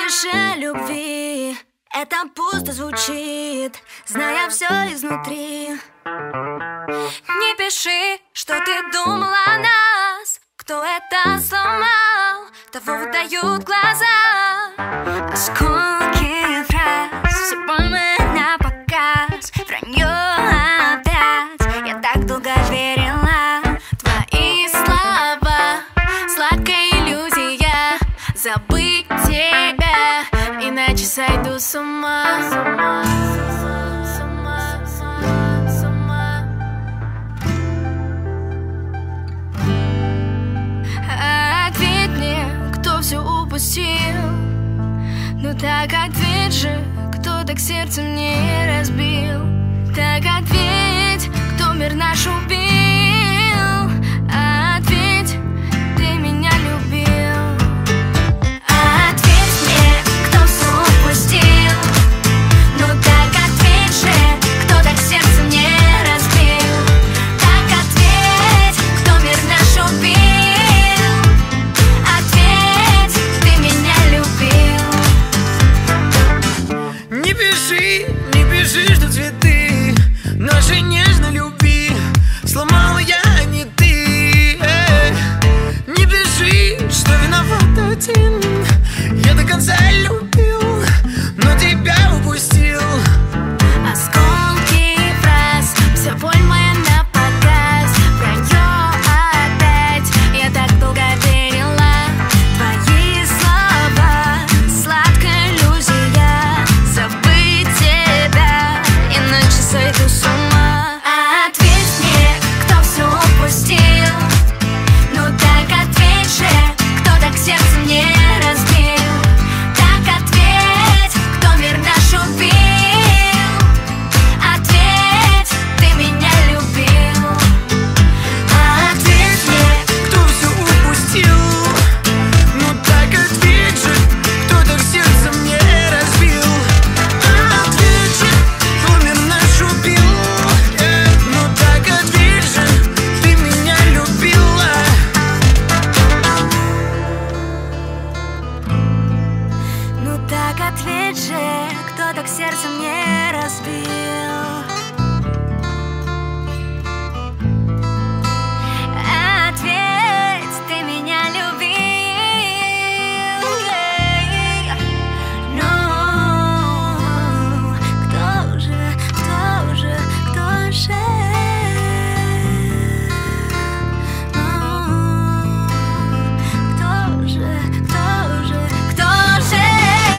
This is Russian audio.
пиши о любви, это пусто звучит, зная все изнутри. Не пиши, что ты думала о нас. Кто это сломал, того выдают глаза. Осколки фраз, все больно на показ. Вранье опять, я так долго верила. Твои слова, сладкая иллюзия. Забыть тебя, иначе сойду с ума. Ответь мне, кто все упустил. Ну так ответь же, кто так сердце мне разбил. Так ответь, кто мир наш убил. Ответь, ты меня любил. Ответь мне, кто все упустил. Ну так ответь же, кто так сердце мне разбил. Так ответь, кто мир наш убил. Не пиши, что цветы наши не